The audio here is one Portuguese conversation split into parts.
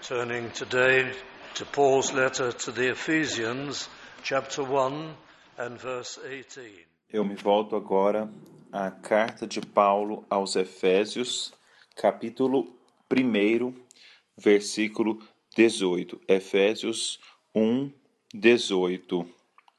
Turning today to Paul's letter to the Ephesians, chapter 1 and verse 18. Eu me volto agora à carta de Paulo aos Efésios, capítulo 1, versículo 18. Efésios 1, 18.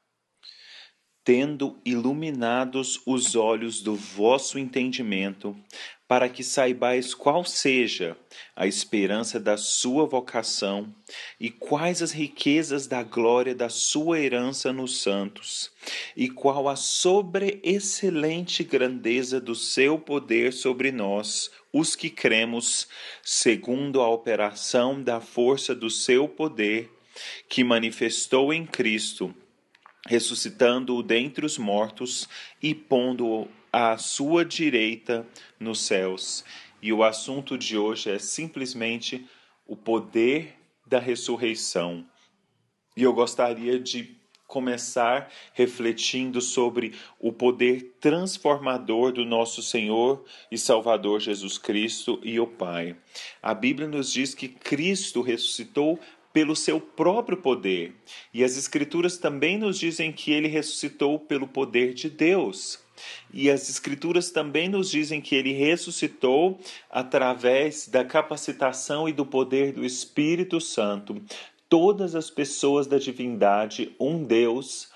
Tendo iluminados os olhos do vosso entendimento, para que saibais qual seja a esperança da sua vocação e quais as riquezas da glória da sua herança nos santos, e qual a sobreexcelente grandeza do seu poder sobre nós, os que cremos, segundo a operação da força do seu poder, que manifestou em Cristo, ressuscitando-o dentre os mortos e pondo-o à sua direita nos céus. E o assunto de hoje é simplesmente o poder da ressurreição. E eu gostaria de começar refletindo sobre o poder transformador do nosso Senhor e Salvador Jesus Cristo e o Pai. A Bíblia nos diz que Cristo ressuscitou pelo seu próprio poder. E as Escrituras também nos dizem que ele ressuscitou pelo poder de Deus. E as Escrituras também nos dizem que ele ressuscitou através da capacitação e do poder do Espírito Santo. Todas as pessoas da divindade, um Deus,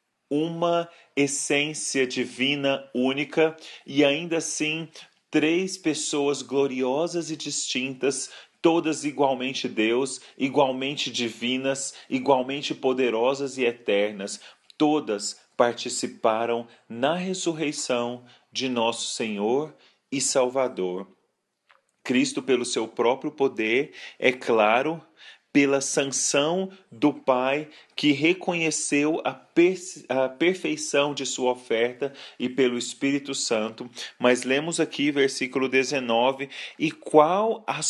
uma essência divina única e ainda assim 3 pessoas gloriosas e distintas, todas igualmente Deus, igualmente divinas, igualmente poderosas e eternas. Todas participaram na ressurreição de nosso Senhor e Salvador. Cristo, pelo seu próprio poder, é claro, pela sanção do Pai, que reconheceu a perfeição de sua oferta, e pelo Espírito Santo. Mas lemos aqui versículo 19, e qual a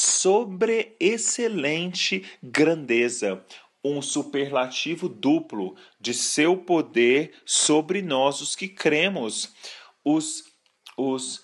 sobreexcelente grandeza, um superlativo duplo de seu poder sobre nós, os que cremos. Os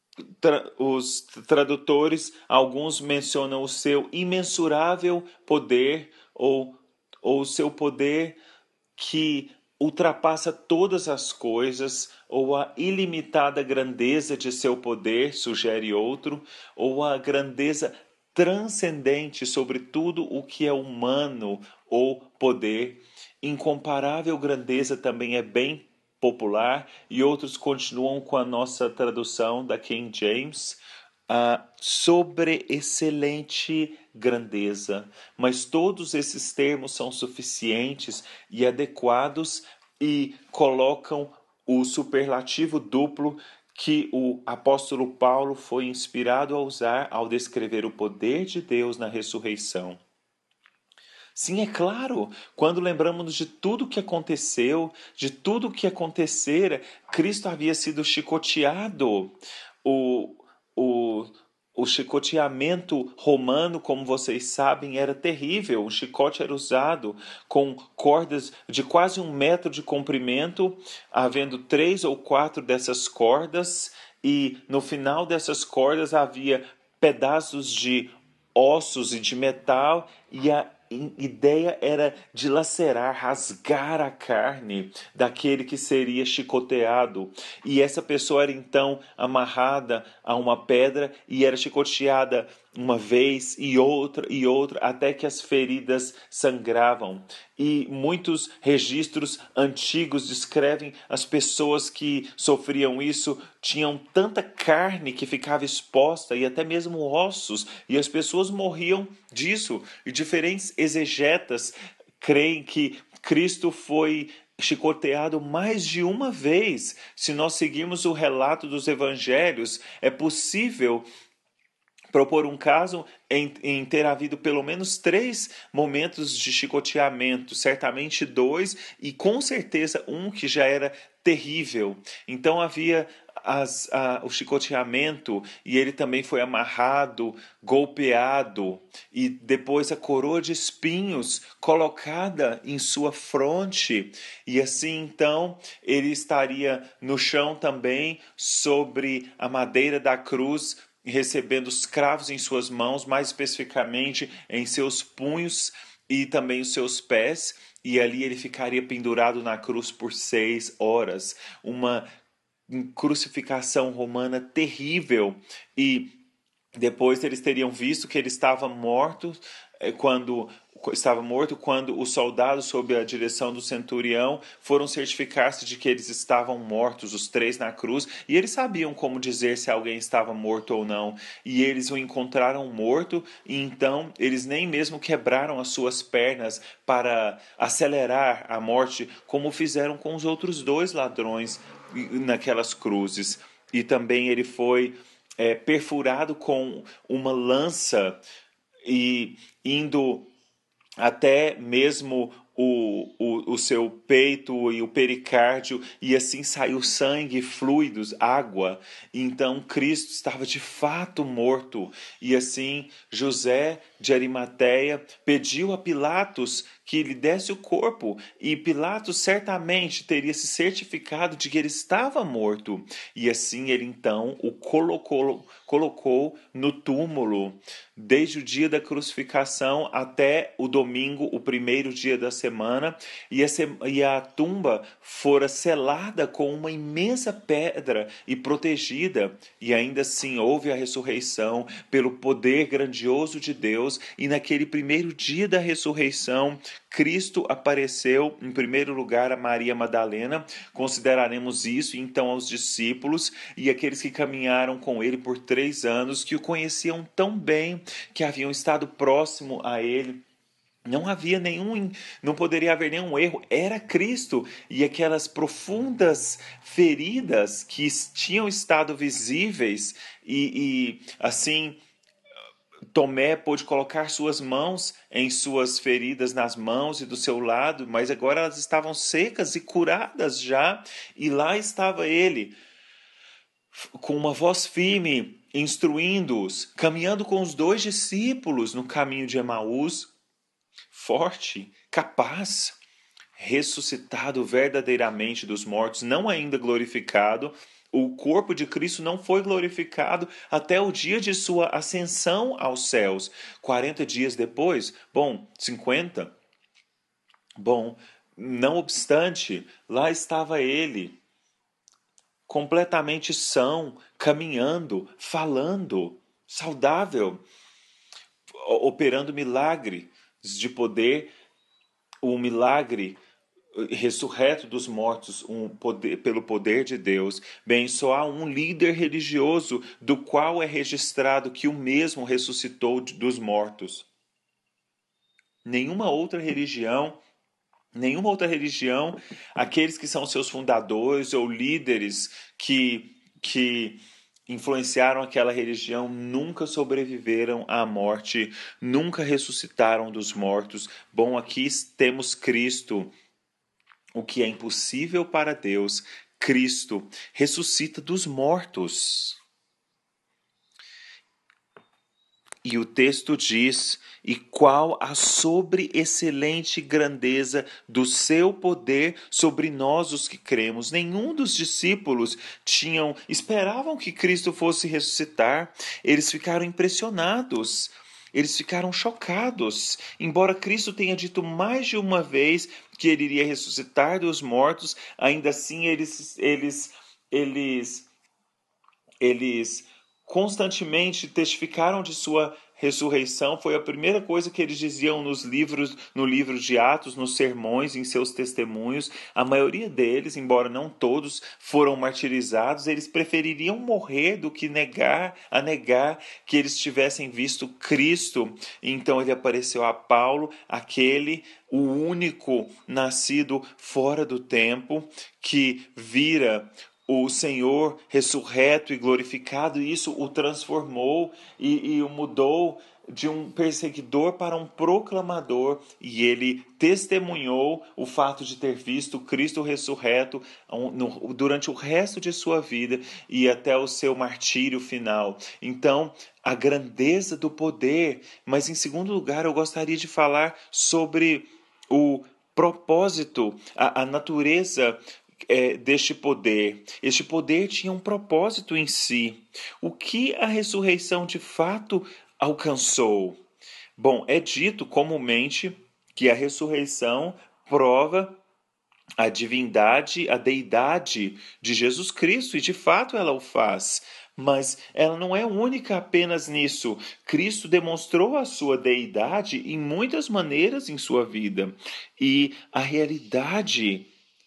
tradutores, alguns mencionam o seu imensurável poder ou o seu poder que ultrapassa todas as coisas, ou a ilimitada grandeza de seu poder, sugere outro, ou a grandeza transcendente sobre tudo o que é humano ou poder. Incomparável grandeza também é bem popular, e outros continuam com a nossa tradução da King James, a sobreexcelente grandeza. Mas todos esses termos são suficientes e adequados e colocam o superlativo duplo que o apóstolo Paulo foi inspirado a usar ao descrever o poder de Deus na ressurreição. Sim, é claro, quando lembramos de tudo o que aconteceu, de tudo o que acontecera, Cristo havia sido chicoteado. O chicoteamento romano, como vocês sabem, era terrível. O chicote era usado com cordas de quase 1 metro de comprimento, havendo 3 ou 4 dessas cordas, e no final dessas cordas havia pedaços de ossos e de metal, e a ideia era dilacerar, rasgar a carne daquele que seria chicoteado. E essa pessoa era então amarrada a uma pedra e era chicoteada uma vez e outra, até que as feridas sangravam. E muitos registros antigos descrevem as pessoas que sofriam isso, tinham tanta carne que ficava exposta e até mesmo ossos, e as pessoas morriam disso. E diferentes exegetas creem que Cristo foi chicoteado mais de uma vez. Se nós seguirmos o relato dos evangelhos, é possível propor um caso em ter havido pelo menos 3 momentos de chicoteamento, certamente 2, e com certeza um que já era terrível. Então havia o chicoteamento, e ele também foi amarrado, golpeado, e depois a coroa de espinhos colocada em sua fronte, e assim então ele estaria no chão também, sobre a madeira da cruz, recebendo os cravos em suas mãos, mais especificamente em seus punhos e também os seus pés, e ali ele ficaria pendurado na cruz por 6 horas. Uma crucificação romana terrível. E depois eles teriam visto que ele estava morto quando os soldados, sob a direção do centurião, foram certificar-se de que eles estavam mortos, os 3 na cruz, e eles sabiam como dizer se alguém estava morto ou não. E eles o encontraram morto, e então eles nem mesmo quebraram as suas pernas para acelerar a morte, como fizeram com os outros 2 ladrões naquelas cruzes. E também ele foi perfurado com uma lança e indo até mesmo o seu peito e o pericárdio, e assim saiu sangue, fluidos, água. Então Cristo estava de fato morto. E assim José de Arimateia pediu a Pilatos que lhe desse o corpo, e Pilatos certamente teria se certificado de que ele estava morto. E assim ele então o colocou no túmulo, desde o dia da crucificação até o domingo, o primeiro dia da semana, e a tumba fora selada com uma imensa pedra e protegida, e ainda assim houve a ressurreição pelo poder grandioso de Deus. E naquele primeiro dia da ressurreição, Cristo apareceu em primeiro lugar a Maria Madalena, consideraremos isso então aos discípulos e aqueles que caminharam com ele por 3 anos, que o conheciam tão bem, que haviam estado próximo a ele. Não poderia haver nenhum erro, era Cristo. E aquelas profundas feridas que tinham estado visíveis, e assim Tomé pôde colocar suas mãos em suas feridas nas mãos e do seu lado, mas agora elas estavam secas e curadas já, e lá estava ele, com uma voz firme, instruindo-os, caminhando com os 2 discípulos no caminho de Emaús, forte, capaz, ressuscitado verdadeiramente dos mortos, não ainda glorificado. O corpo de Cristo não foi glorificado até o dia de sua ascensão aos céus. 40 dias depois, 50. Não obstante, lá estava ele, completamente são, caminhando, falando, saudável, operando milagres de poder, o milagre ressurreto dos mortos, pelo poder de Deus. Bem, só há um líder religioso do qual é registrado que o mesmo ressuscitou dos mortos. Nenhuma outra religião, aqueles que são seus fundadores ou líderes que influenciaram aquela religião, nunca sobreviveram à morte, nunca ressuscitaram dos mortos. Aqui temos Cristo. O que é impossível para Deus, Cristo ressuscita dos mortos. E o texto diz: e qual a sobre-excelente grandeza do seu poder sobre nós os que cremos. Nenhum dos discípulos esperavam que Cristo fosse ressuscitar. Eles ficaram impressionados. Eles ficaram chocados. Embora Cristo tenha dito mais de uma vez que ele iria ressuscitar dos mortos, ainda assim eles constantemente testificaram de sua ressurreição. Foi a primeira coisa que eles diziam no livro de Atos, nos sermões, em seus testemunhos. A maioria deles, embora não todos, foram martirizados. Eles prefeririam morrer do que negar que eles tivessem visto Cristo. Então ele apareceu a Paulo, o único nascido fora do tempo, que vira o Senhor ressurreto e glorificado, e isso o transformou e o mudou de um perseguidor para um proclamador, e ele testemunhou o fato de ter visto Cristo ressurreto durante o resto de sua vida e até o seu martírio final. Então, a grandeza do poder. Mas em segundo lugar, eu gostaria de falar sobre o propósito, a natureza deste poder. Este poder tinha um propósito em si. O que a ressurreição de fato alcançou? Bom, é dito comumente que a ressurreição prova a divindade, a deidade de Jesus Cristo, e de fato ela o faz. Mas ela não é única apenas nisso. Cristo demonstrou a sua deidade em muitas maneiras em sua vida. E a realidade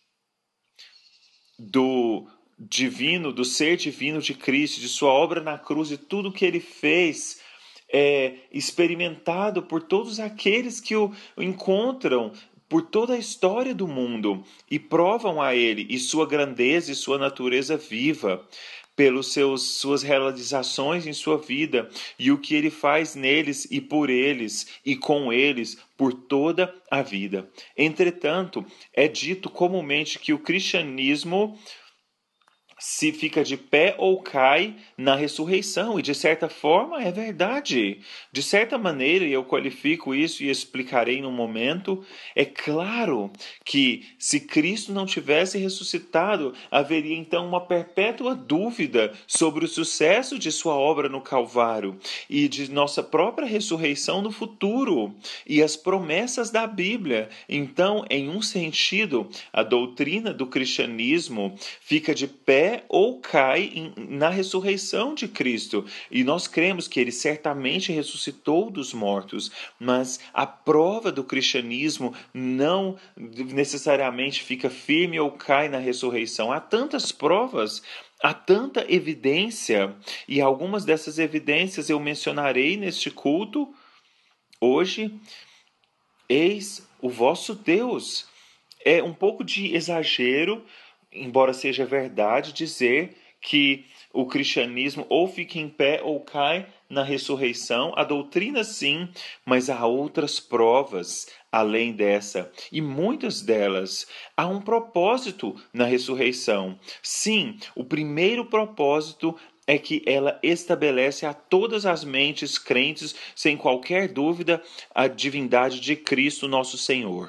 do divino, do ser divino de Cristo, de sua obra na cruz, de tudo que ele fez, é experimentado por todos aqueles que o encontram por toda a história do mundo e provam a ele e sua grandeza e sua natureza viva pelos suas realizações em sua vida e o que ele faz neles e por eles e com eles por toda a vida. Entretanto, é dito comumente que o cristianismo se fica de pé ou cai na ressurreição, e de certa forma é verdade. De certa maneira, e eu qualifico isso e explicarei no momento, é claro que se Cristo não tivesse ressuscitado, haveria então uma perpétua dúvida sobre o sucesso de sua obra no Calvário e de nossa própria ressurreição no futuro e as promessas da Bíblia. Então, em um sentido, a doutrina do cristianismo fica de pé ou cai na ressurreição de Cristo. E nós cremos que ele certamente ressuscitou dos mortos, mas a prova do cristianismo não necessariamente fica firme ou cai na ressurreição. Há tantas provas, há tanta evidência, e algumas dessas evidências eu mencionarei neste culto hoje. Eis o vosso Deus. É um pouco de exagero, embora seja verdade, dizer que o cristianismo ou fica em pé ou cai na ressurreição. A doutrina sim, mas há outras provas além dessa, e muitas delas. Há um propósito na ressurreição. Sim, o primeiro propósito é que ela estabelece a todas as mentes crentes, sem qualquer dúvida, a divindade de Cristo nosso Senhor.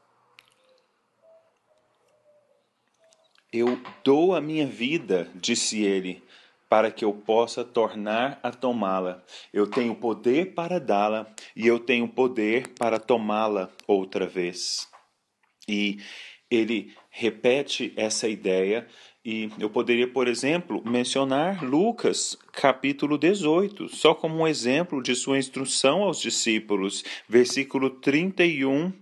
Eu dou a minha vida, disse ele, para que eu possa tornar a tomá-la. Eu tenho poder para dá-la e eu tenho poder para tomá-la outra vez. E ele repete essa ideia, e eu poderia, por exemplo, mencionar Lucas, capítulo 18, só como um exemplo de sua instrução aos discípulos, versículo 31.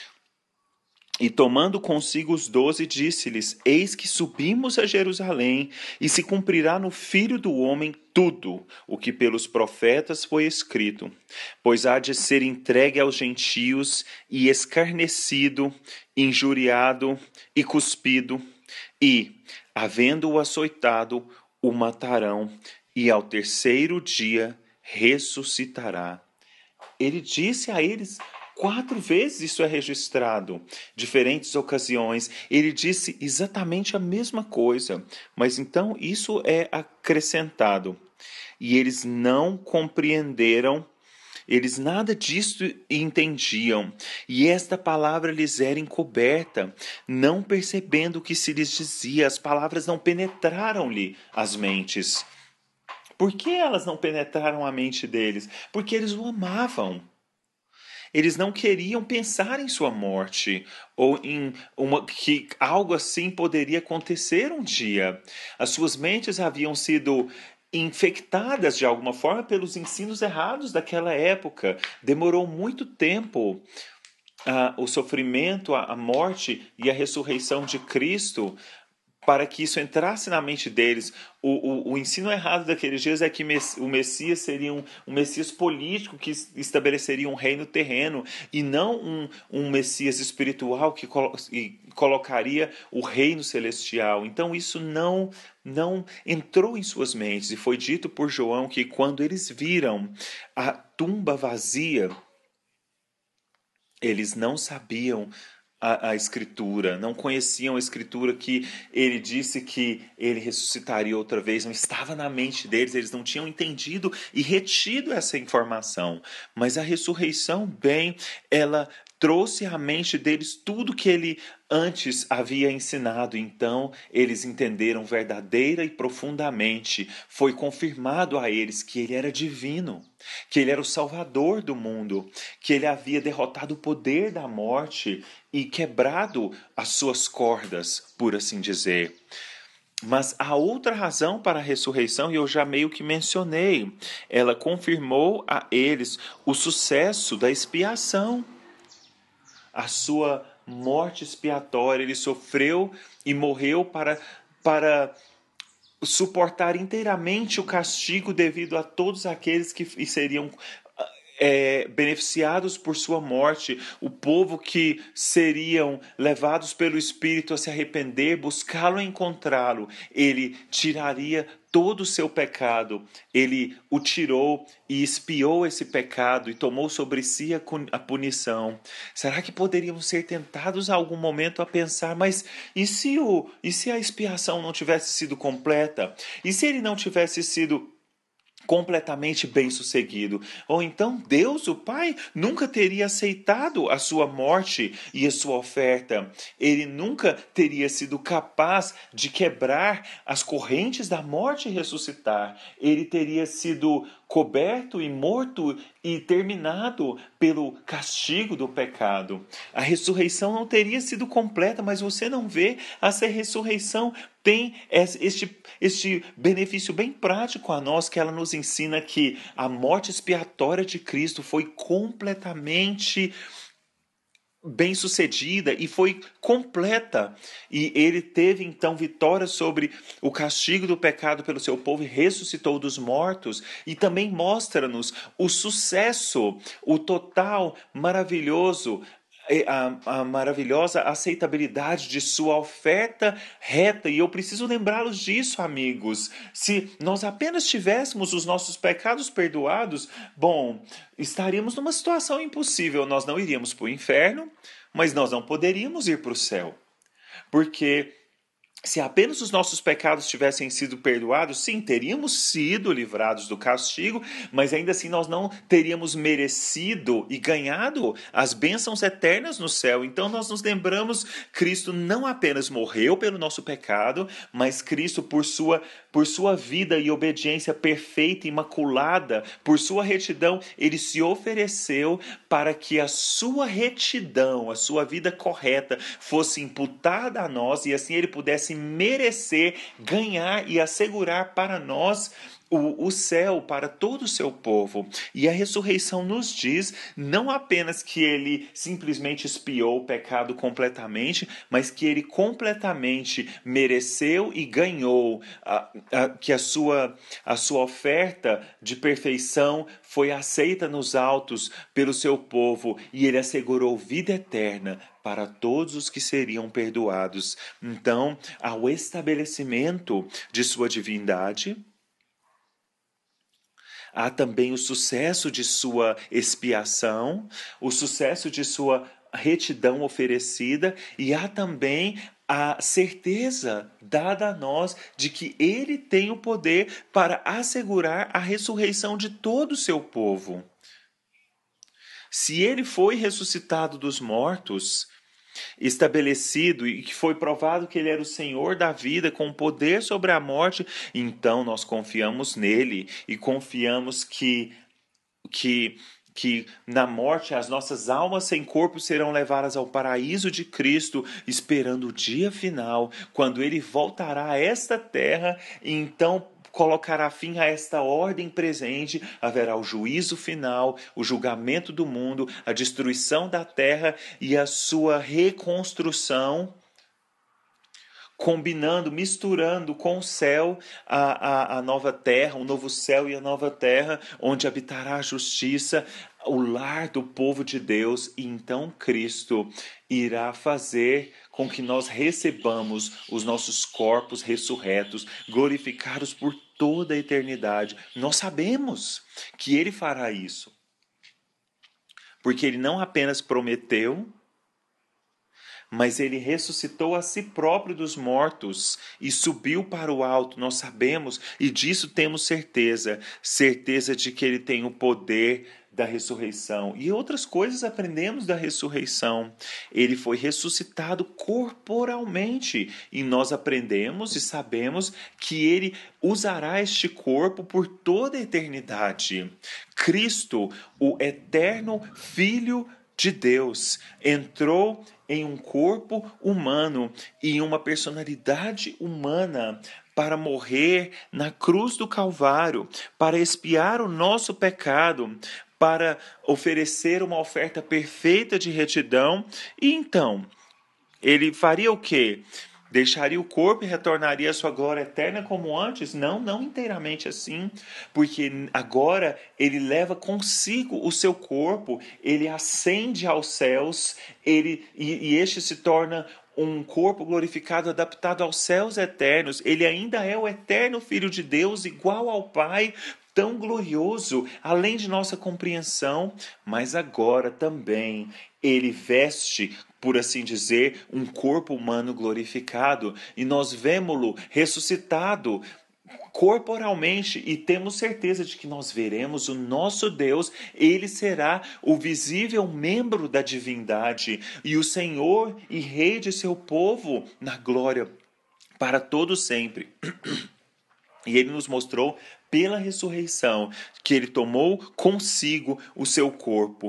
E tomando consigo os 12, disse-lhes: Eis que subimos a Jerusalém, e se cumprirá no Filho do Homem tudo o que pelos profetas foi escrito. Pois há de ser entregue aos gentios, e escarnecido, injuriado e cuspido, e, havendo-o açoitado, o matarão, e ao terceiro dia ressuscitará. Ele disse a eles 4 vezes, isso é registrado, diferentes ocasiões. Ele disse exatamente a mesma coisa, mas então isso é acrescentado. E eles não compreenderam, eles nada disso entendiam, e esta palavra lhes era encoberta, não percebendo o que se lhes dizia. As palavras não penetraram-lhe as mentes. Por que elas não penetraram a mente deles? Porque eles o amavam. Eles não queriam pensar em sua morte ou em que algo assim poderia acontecer um dia. As suas mentes haviam sido infectadas de alguma forma pelos ensinos errados daquela época. Demorou muito tempo o sofrimento, a morte e a ressurreição de Cristo para que isso entrasse na mente deles. O ensino errado daqueles dias é que o Messias seria um Messias político que estabeleceria um reino terreno e não um Messias espiritual que colocaria o reino celestial. Então isso não entrou em suas mentes, e foi dito por João que quando eles viram a tumba vazia, eles não sabiam a Escritura, não conheciam a Escritura que ele disse que ele ressuscitaria outra vez, não estava na mente deles, eles não tinham entendido e retido essa informação. Mas a ressurreição, ela trouxe à mente deles tudo que ele antes havia ensinado. Então eles entenderam verdadeira e profundamente. Foi confirmado a eles que ele era divino, que ele era o Salvador do mundo, que ele havia derrotado o poder da morte e quebrado as suas cordas, por assim dizer. Mas a outra razão para a ressurreição, e eu já meio que mencionei, ela confirmou a eles o sucesso da expiação. A sua morte expiatória, ele sofreu e morreu para suportar inteiramente o castigo devido a todos aqueles que seriam beneficiados por sua morte, o povo que seriam levados pelo Espírito a se arrepender, buscá-lo e encontrá-lo. Ele tiraria todo o seu pecado, ele o tirou e expiou esse pecado e tomou sobre si a punição. Será que poderíamos ser tentados a algum momento a pensar, mas e se a expiação não tivesse sido completa? E se ele não tivesse sido completamente bem-sucedido? Ou então Deus, o Pai, nunca teria aceitado a sua morte e a sua oferta. Ele nunca teria sido capaz de quebrar as correntes da morte e ressuscitar. Ele teria sido coberto e morto e terminado pelo castigo do pecado. A ressurreição não teria sido completa, mas você não vê essa ressurreição tem este benefício bem prático a nós, que ela nos ensina que a morte expiatória de Cristo foi completamente bem-sucedida e foi completa. E ele teve então vitória sobre o castigo do pecado pelo seu povo e ressuscitou dos mortos. E também mostra-nos o sucesso, o total, maravilhoso, a maravilhosa aceitabilidade de sua oferta reta. E eu preciso lembrá-los disso, amigos. Se nós apenas tivéssemos os nossos pecados perdoados, estaríamos numa situação impossível. Nós não iríamos para o inferno, mas nós não poderíamos ir para o céu. Porque se apenas os nossos pecados tivessem sido perdoados, sim, teríamos sido livrados do castigo, mas ainda assim nós não teríamos merecido e ganhado as bênçãos eternas no céu. Então nós nos lembramos, Cristo não apenas morreu pelo nosso pecado, mas Cristo, por sua vida e obediência perfeita, imaculada, por sua retidão, ele se ofereceu para que a sua retidão, a sua vida correta, fosse imputada a nós e assim ele pudesse merecer, ganhar e assegurar para nós o céu, para todo o seu povo. E a ressurreição nos diz não apenas que ele simplesmente expiou o pecado completamente, mas que ele completamente mereceu e ganhou, que a sua oferta de perfeição foi aceita nos altos pelo seu povo e ele assegurou vida eterna para todos os que seriam perdoados. Então, ao estabelecimento de sua divindade, há também o sucesso de sua expiação, o sucesso de sua retidão oferecida, e há também a certeza dada a nós de que ele tem o poder para assegurar a ressurreição de todo o seu povo. Se ele foi ressuscitado dos mortos, estabelecido e que foi provado que ele era o Senhor da vida com poder sobre a morte, então nós confiamos nele e confiamos que na morte as nossas almas sem corpo serão levadas ao paraíso de Cristo, esperando o dia final, quando ele voltará a esta terra e então colocará fim a esta ordem presente, haverá o juízo final, o julgamento do mundo, a destruição da terra e a sua reconstrução, combinando, misturando com o céu a nova terra, o novo céu e a nova terra, onde habitará a justiça, o lar do povo de Deus. E então Cristo irá fazer com que nós recebamos os nossos corpos ressurretos, glorificados por toda a eternidade. Nós sabemos que Ele fará isso, porque Ele não apenas prometeu, mas ele ressuscitou a si próprio dos mortos e subiu para o alto. Nós sabemos e disso temos certeza de que ele tem o poder da ressurreição. E outras coisas aprendemos da ressurreição. Ele foi ressuscitado corporalmente e nós aprendemos e sabemos que ele usará este corpo por toda a eternidade. Cristo, o eterno Filho de Deus, entrou em um corpo humano e em uma personalidade humana para morrer na cruz do Calvário, para expiar o nosso pecado, para oferecer uma oferta perfeita de retidão. E então, ele faria o quê? Deixaria o corpo e retornaria à sua glória eterna como antes? Não, não inteiramente assim, porque agora ele leva consigo o seu corpo, ele ascende aos céus, e este se torna um corpo glorificado, adaptado aos céus eternos. Ele ainda é o eterno Filho de Deus, igual ao Pai, tão glorioso, além de nossa compreensão, mas agora também ele veste, por assim dizer, um corpo humano glorificado, e nós vemo-lo ressuscitado corporalmente, e temos certeza de que nós veremos o nosso Deus. Ele será o visível membro da divindade e o Senhor e Rei de seu povo na glória para todo sempre. E ele nos mostrou pela ressurreição que ele tomou consigo o seu corpo,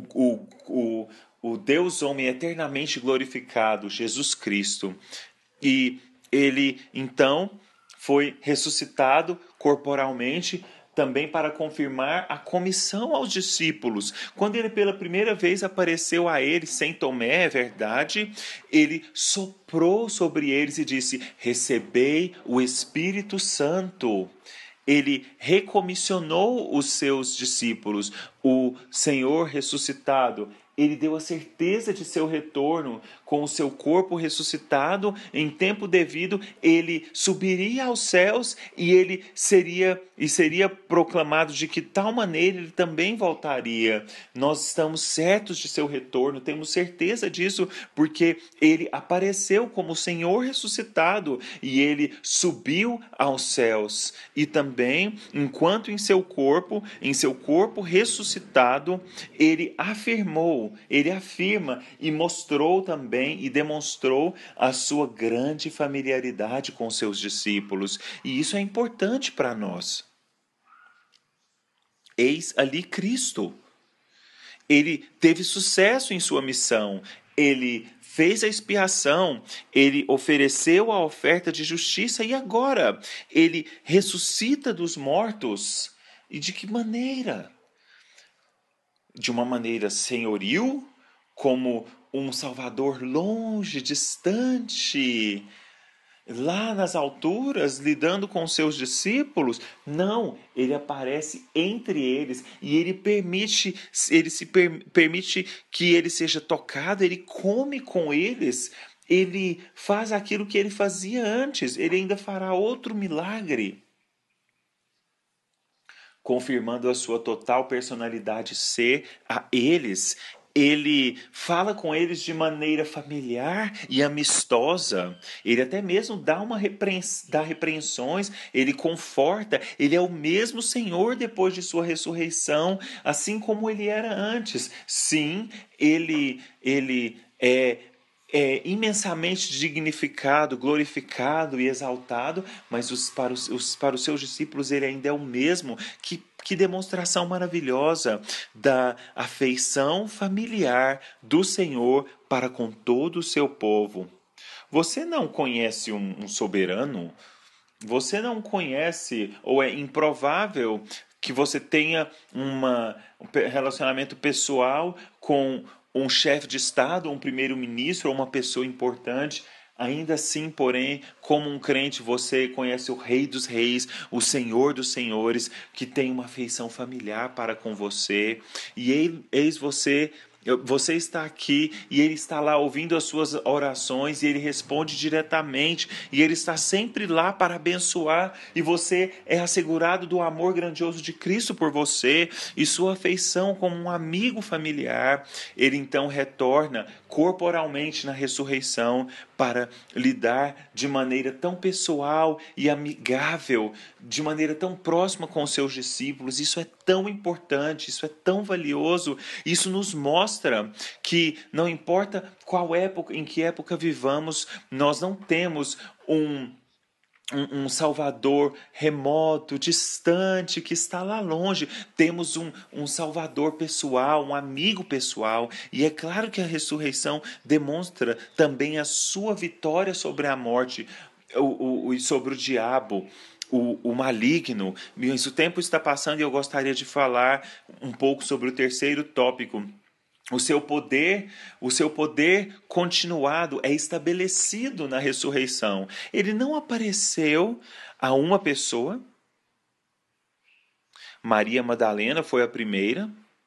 o Deus homem eternamente glorificado, Jesus Cristo. E ele então foi ressuscitado corporalmente também para confirmar a comissão aos discípulos. Quando ele pela primeira vez apareceu a eles sem Tomé, é verdade, ele soprou sobre eles e disse: recebei o Espírito Santo. Ele recomissionou os seus discípulos. O Senhor ressuscitado, ele deu a certeza de seu retorno com o seu corpo ressuscitado. Em tempo devido, ele subiria aos céus e ele seria proclamado de que tal maneira ele também voltaria. Nós estamos certos de seu retorno, temos certeza disso, porque ele apareceu como o Senhor ressuscitado e ele subiu aos céus. E também, enquanto em seu corpo ressuscitado, ele afirma e mostrou também e demonstrou a sua grande familiaridade com seus discípulos. E isso é importante para nós. Eis ali Cristo. Ele teve sucesso em sua missão. Ele fez a expiação, ele ofereceu a oferta de justiça e agora ele ressuscita dos mortos. E de que maneira? De uma maneira senhoril, como um Salvador longe, distante, lá nas alturas, lidando com seus discípulos? Não, ele aparece entre eles e ele permite que ele seja tocado, ele come com eles, ele faz aquilo que ele fazia antes, ele ainda fará outro milagre, confirmando a sua total personalidade ser a eles. Ele fala com eles de maneira familiar e amistosa. Ele até mesmo dá repreensões, ele conforta. Ele é o mesmo Senhor depois de sua ressurreição, assim como ele era antes. Sim, ele é imensamente dignificado, glorificado e exaltado, mas para os seus discípulos ele ainda é o mesmo. Que demonstração maravilhosa da afeição familiar do Senhor para com todo o seu povo. Você não conhece um soberano? Você não conhece, ou é improvável que você tenha um relacionamento pessoal com um chefe de Estado, um primeiro-ministro ou uma pessoa importante? Ainda assim, porém, como um crente, você conhece o Rei dos Reis, o Senhor dos Senhores, que tem uma afeição familiar para com você. E eis você Você está aqui e Ele está lá ouvindo as suas orações e Ele responde diretamente e Ele está sempre lá para abençoar e você é assegurado do amor grandioso de Cristo por você e sua afeição como um amigo familiar. Ele então retorna corporalmente na ressurreição para lidar de maneira tão pessoal e amigável, de maneira tão próxima com os seus discípulos. Isso é tão importante, isso é tão valioso, isso nos mostra que não importa qual época, em que época vivamos, nós não temos um Salvador remoto, distante, que está lá longe. Temos um Salvador pessoal, um amigo pessoal. E é claro que a ressurreição demonstra também a sua vitória sobre a morte e sobre o diabo. O maligno. Mas o tempo está passando e eu gostaria de falar um pouco sobre o terceiro tópico. O seu poder continuado é estabelecido na ressurreição. Ele não apareceu a uma pessoa. Maria Madalena foi a primeira.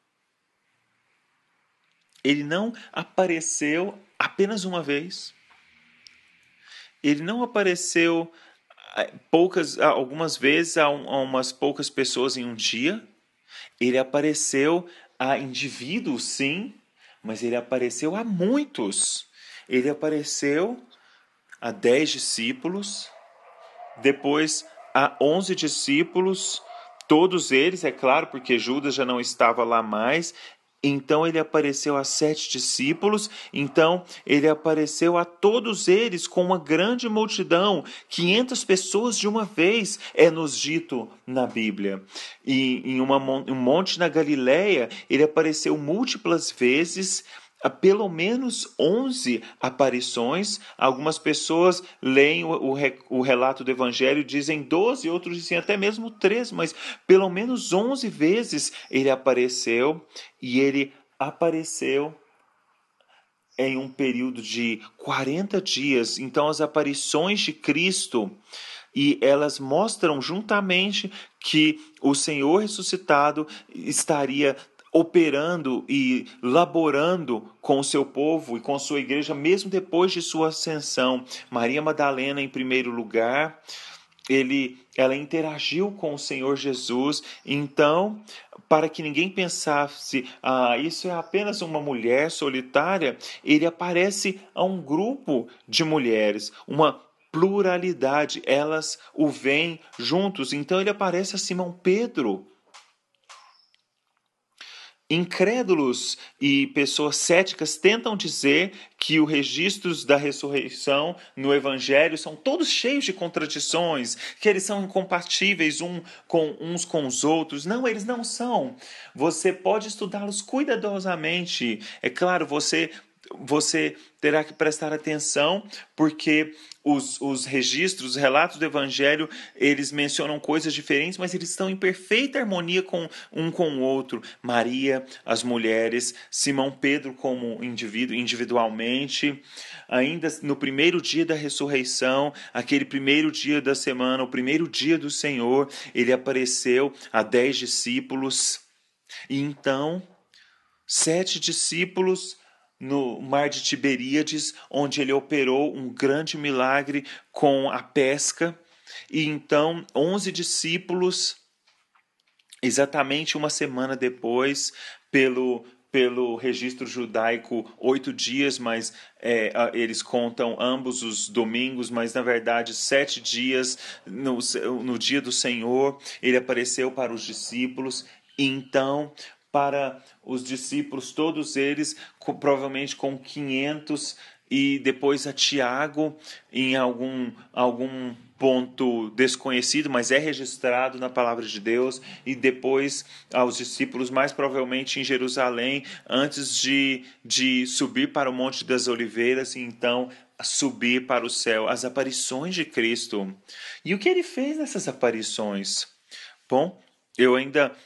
Ele não apareceu apenas uma vez. Ele não apareceu algumas vezes a umas poucas pessoas em um dia. Ele apareceu a indivíduos, sim, mas ele apareceu a muitos. Ele apareceu a 10 discípulos, depois a 11 discípulos, todos eles, é claro, porque Judas já não estava lá mais. Então ele apareceu a 7 discípulos, então ele apareceu a todos eles com uma grande multidão, 500 pessoas de uma vez, é nos dito na Bíblia. E em um monte na Galileia, ele apareceu múltiplas vezes, a pelo menos 11 aparições. Algumas pessoas leem o relato do Evangelho e dizem 12, outros dizem até mesmo 13, mas pelo menos 11 vezes ele apareceu, e ele apareceu em um período de 40 dias. Então as aparições de Cristo, e elas mostram juntamente que o Senhor ressuscitado estaria operando e laborando com o seu povo e com sua igreja, mesmo depois de sua ascensão. Maria Madalena, em primeiro lugar, ela interagiu com o Senhor Jesus. Então, para que ninguém pensasse, isso é apenas uma mulher solitária, ele aparece a um grupo de mulheres, uma pluralidade, elas o veem juntos. Então ele aparece a Simão Pedro. Incrédulos e pessoas céticas tentam dizer que os registros da ressurreição no Evangelho são todos cheios de contradições, que eles são incompatíveis uns com os outros. Não, eles não são. Você pode estudá-los cuidadosamente. É claro, você terá que prestar atenção, porque os registros, os relatos do Evangelho, eles mencionam coisas diferentes, mas eles estão em perfeita harmonia com o outro. Maria, as mulheres, Simão Pedro como indivíduo, individualmente. Ainda no primeiro dia da ressurreição, aquele primeiro dia da semana, o primeiro dia do Senhor, ele apareceu a 10 discípulos. E então, 7 discípulos no mar de Tiberíades, onde ele operou um grande milagre com a pesca. E então 11 discípulos, exatamente uma semana depois, pelo registro judaico, 8 dias, mas eles contam ambos os domingos, mas na verdade 7 dias, no dia do Senhor, ele apareceu para os discípulos. E então, para os discípulos, todos eles, provavelmente com 500, e depois a Tiago, em algum ponto desconhecido, mas é registrado na palavra de Deus, e depois aos discípulos, mais provavelmente em Jerusalém, antes de subir para o Monte das Oliveiras, e então subir para o céu, as aparições de Cristo. E o que ele fez nessas aparições? Bom, eu ainda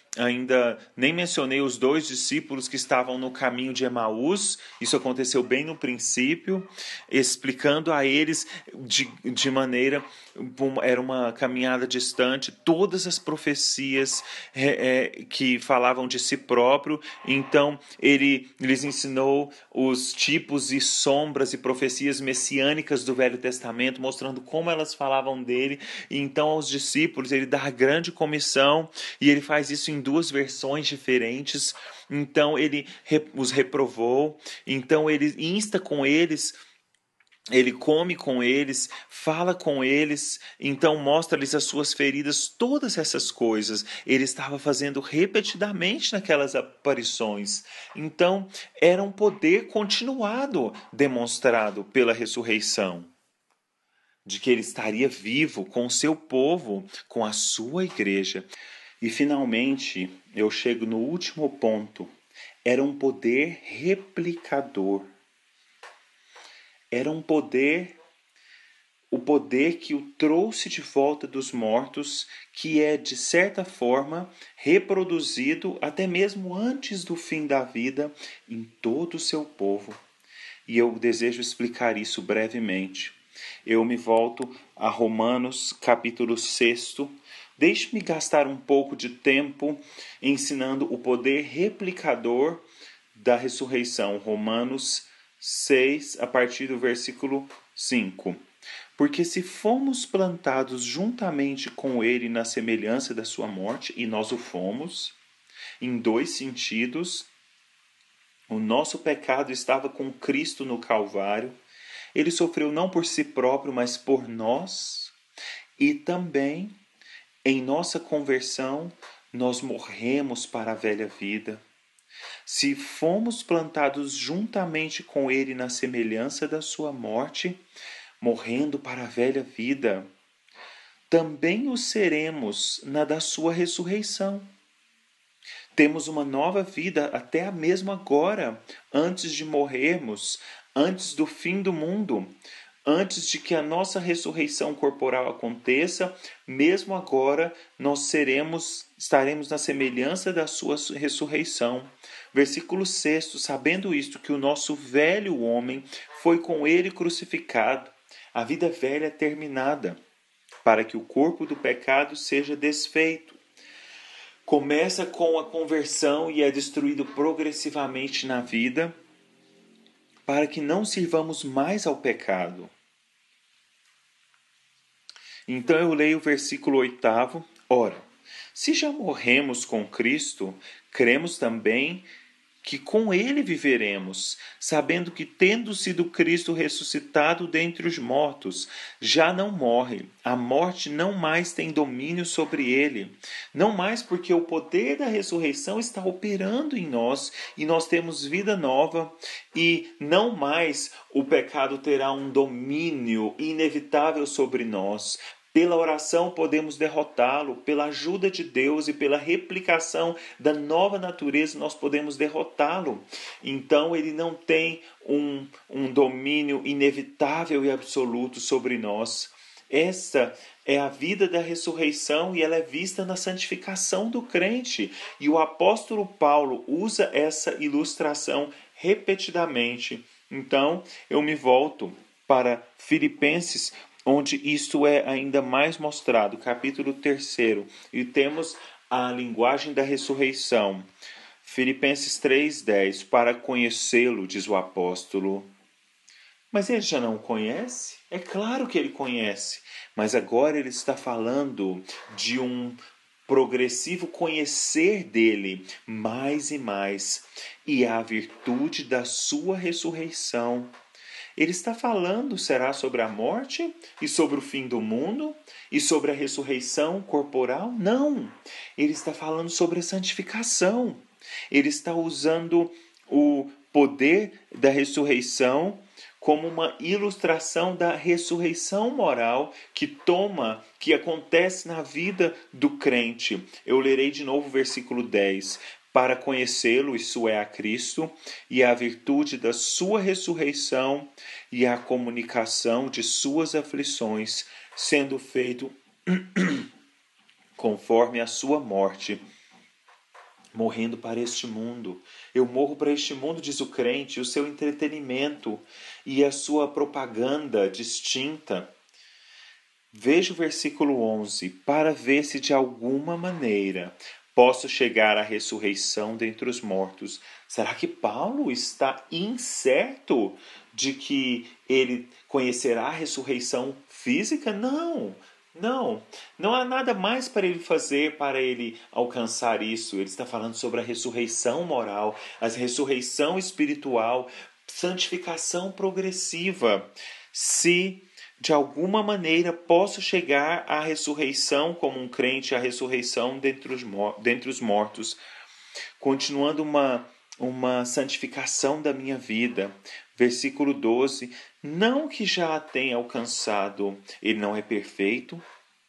ainda nem mencionei os 2 discípulos que estavam no caminho de Emaús. Isso aconteceu bem no princípio, explicando a eles de maneira... Era uma caminhada distante, todas as profecias que falavam de si próprio. Então, ele lhes ensinou os tipos e sombras e profecias messiânicas do Velho Testamento, mostrando como elas falavam dele. E então, aos discípulos, ele dá a grande comissão, e ele faz isso em 2 versões diferentes. Então, ele os reprovou, então ele insta com eles, ele come com eles, fala com eles, então mostra-lhes as suas feridas, todas essas coisas ele estava fazendo repetidamente naquelas aparições. Então era um poder continuado demonstrado pela ressurreição, de que ele estaria vivo com o seu povo, com a sua igreja. E finalmente eu chego no último ponto: era um poder replicador. Era um poder, o poder que o trouxe de volta dos mortos, que é, de certa forma, reproduzido até mesmo antes do fim da vida em todo o seu povo. E eu desejo explicar isso brevemente. Eu me volto a Romanos, capítulo 6. Deixe-me gastar um pouco de tempo ensinando o poder replicador da ressurreição. Romanos 6, a partir do versículo 5. Porque se fomos plantados juntamente com ele na semelhança da sua morte, e nós o fomos, em 2 sentidos, o nosso pecado estava com Cristo no Calvário, ele sofreu não por si próprio, mas por nós, e também em nossa conversão nós morremos para a velha vida. Se fomos plantados juntamente com ele na semelhança da sua morte, morrendo para a velha vida, também o seremos na da sua ressurreição. Temos uma nova vida até mesmo agora, antes de morrermos, antes do fim do mundo, antes de que a nossa ressurreição corporal aconteça. Mesmo agora nós estaremos na semelhança da sua ressurreição. Versículo 6, sabendo isto, que o nosso velho homem foi com ele crucificado, a vida velha é terminada, para que o corpo do pecado seja desfeito. Começa com a conversão e é destruído progressivamente na vida, para que não sirvamos mais ao pecado. Então eu leio o versículo 8. Ora, se já morremos com Cristo, cremos também que com ele viveremos, sabendo que, tendo sido Cristo ressuscitado dentre os mortos, já não morre, a morte não mais tem domínio sobre ele. Não mais porque o poder da ressurreição está operando em nós e nós temos vida nova, e não mais o pecado terá um domínio inevitável sobre nós. Pela oração podemos derrotá-lo, pela ajuda de Deus e pela replicação da nova natureza nós podemos derrotá-lo. Então ele não tem um domínio inevitável e absoluto sobre nós. Esta é a vida da ressurreição e ela é vista na santificação do crente. E o apóstolo Paulo usa essa ilustração repetidamente. Então eu me volto para Filipenses, onde isto é ainda mais mostrado, capítulo 3, e temos a linguagem da ressurreição. Filipenses 3:10, para conhecê-lo, diz o apóstolo. Mas ele já não conhece? É claro que ele conhece, mas agora ele está falando de um progressivo conhecer dele mais e mais, e a virtude da sua ressurreição. Ele está falando, será, sobre a morte e sobre o fim do mundo e sobre a ressurreição corporal? Não! Ele está falando sobre a santificação. Ele está usando o poder da ressurreição como uma ilustração da ressurreição moral que acontece na vida do crente. Eu lerei de novo o versículo 10. Para conhecê-lo, isso é, a Cristo, e a virtude da sua ressurreição e a comunicação de suas aflições, sendo feito conforme a sua morte, morrendo para este mundo. Eu morro para este mundo, diz o crente, o seu entretenimento e a sua propaganda distinta. Veja o versículo 11, para ver se de alguma maneira posso chegar à ressurreição dentre os mortos. Será que Paulo está incerto de que ele conhecerá a ressurreição física? Não há nada mais para ele fazer para ele alcançar isso. Ele está falando sobre a ressurreição moral, a ressurreição espiritual, santificação progressiva. Se de alguma maneira posso chegar à ressurreição como um crente, à ressurreição dentre os mortos, continuando uma santificação da minha vida. Versículo 12, não que já a tenha alcançado, ele não é perfeito,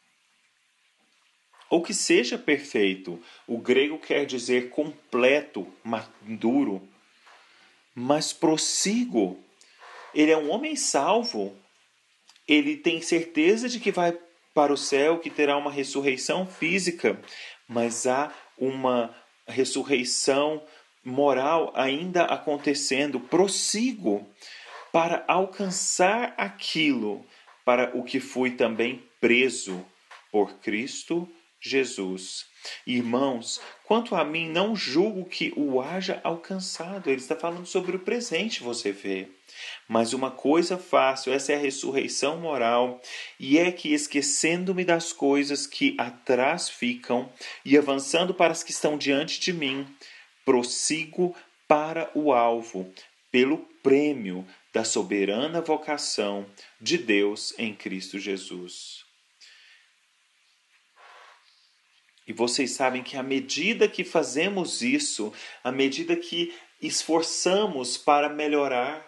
ou que seja perfeito. O grego quer dizer completo, maduro, mas prossigo. Ele é um homem salvo. Ele tem certeza de que vai para o céu, que terá uma ressurreição física, mas há uma ressurreição moral ainda acontecendo. Prossigo para alcançar aquilo para o que fui também preso por Cristo Jesus. Irmãos, quanto a mim, não julgo que o haja alcançado. Ele está falando sobre o presente, você vê. Mas uma coisa faço, essa é a ressurreição moral, e é que, esquecendo-me das coisas que atrás ficam e avançando para as que estão diante de mim, prossigo para o alvo, pelo prêmio da soberana vocação de Deus em Cristo Jesus. E vocês sabem que à medida que fazemos isso, à medida que esforçamos para melhorar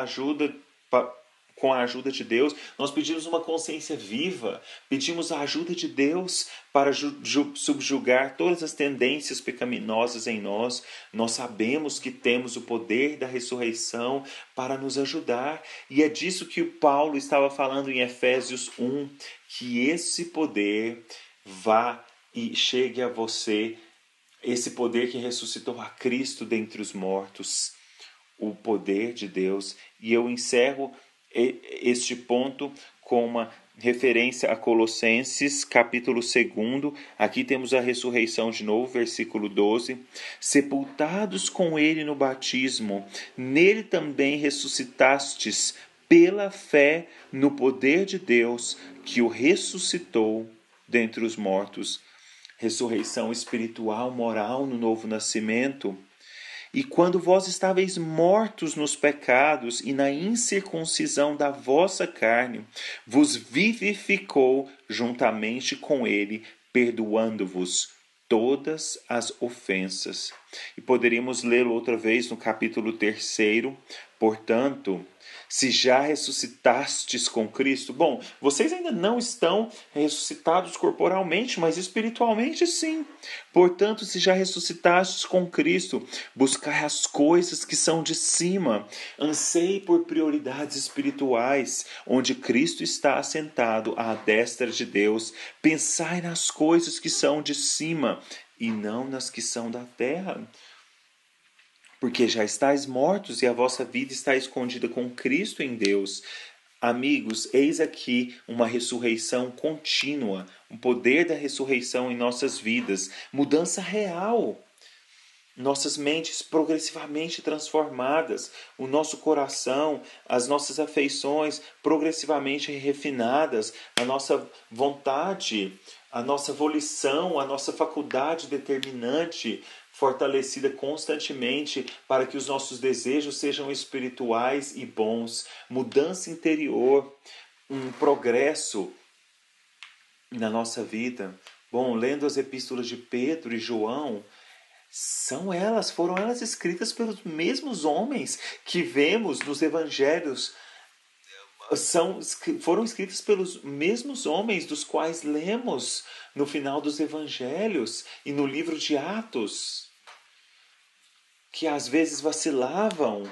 com a ajuda de Deus, nós pedimos uma consciência viva, pedimos a ajuda de Deus para subjugar todas as tendências pecaminosas em nós. Nós sabemos que temos o poder da ressurreição para nos ajudar, e é disso que o Paulo estava falando em Efésios 1, que esse poder vá e chegue a você, esse poder que ressuscitou a Cristo dentre os mortos, o poder de Deus. E eu encerro este ponto com uma referência a Colossenses, capítulo 2. Aqui temos a ressurreição de novo, versículo 12. Sepultados com ele no batismo, nele também ressuscitastes pela fé no poder de Deus, que o ressuscitou dentre os mortos. Ressurreição espiritual, moral no novo nascimento. E quando vós estáveis mortos nos pecados e na incircuncisão da vossa carne, vos vivificou juntamente com ele, perdoando-vos todas as ofensas. E poderíamos lê-lo outra vez no capítulo 3. Portanto, se já ressuscitastes com Cristo, bom, vocês ainda não estão ressuscitados corporalmente, mas espiritualmente sim. Portanto, se já ressuscitastes com Cristo, buscai as coisas que são de cima, anseie por prioridades espirituais, onde Cristo está assentado à destra de Deus. Pensai nas coisas que são de cima e não nas que são da terra. Porque já estáis mortos e a vossa vida está escondida com Cristo em Deus. Amigos, eis aqui uma ressurreição contínua, um poder da ressurreição em nossas vidas, mudança real. Nossas mentes progressivamente transformadas, o nosso coração, as nossas afeições progressivamente refinadas, a nossa vontade, a nossa volição, a nossa faculdade determinante fortalecida constantemente para que os nossos desejos sejam espirituais e bons, mudança interior, um progresso na nossa vida. Bom, lendo as epístolas de Pedro e João, foram elas escritas pelos mesmos homens que vemos nos evangelhos, foram escritas pelos mesmos homens dos quais lemos no final dos evangelhos e no livro de Atos, que às vezes vacilavam,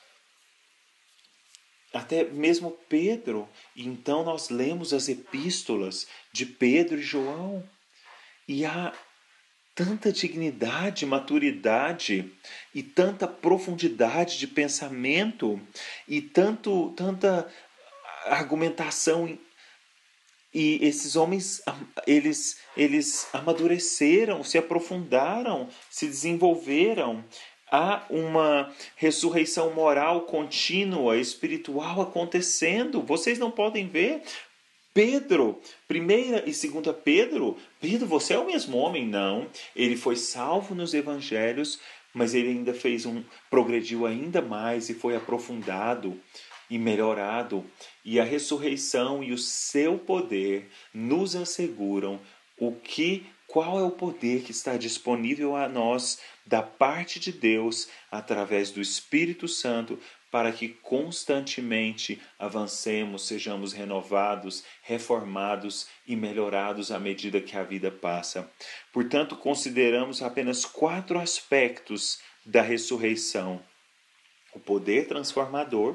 até mesmo Pedro. E então nós lemos as epístolas de Pedro e João, e há tanta dignidade, maturidade e tanta profundidade de pensamento e tanta argumentação. E esses homens, eles amadureceram, se aprofundaram, se desenvolveram. Há uma ressurreição moral contínua, espiritual acontecendo. Vocês não podem ver? Pedro, 1ª e 2ª Pedro, você é o mesmo homem? Não. Ele foi salvo nos evangelhos, mas ele ainda progrediu ainda mais e foi aprofundado e melhorado. E a ressurreição e o seu poder nos asseguram qual é o poder que está disponível a nós da parte de Deus através do Espírito Santo, para que constantemente avancemos, sejamos renovados, reformados e melhorados à medida que a vida passa. Portanto, consideramos apenas 4 aspectos da ressurreição: o poder transformador,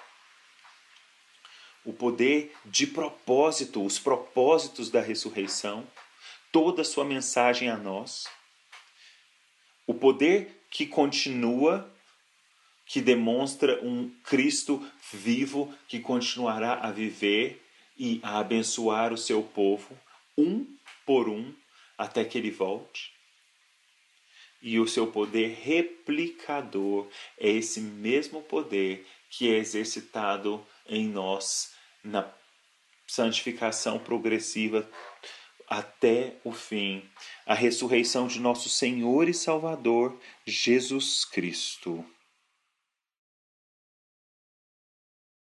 o poder de propósito, os propósitos da ressurreição, toda a sua mensagem a nós, o poder que continua, que demonstra um Cristo vivo que continuará a viver e a abençoar o seu povo, um por um, até que ele volte. E o seu poder replicador é esse mesmo poder que é exercitado em nós na santificação progressiva até o fim, a ressurreição de nosso Senhor e Salvador Jesus Cristo.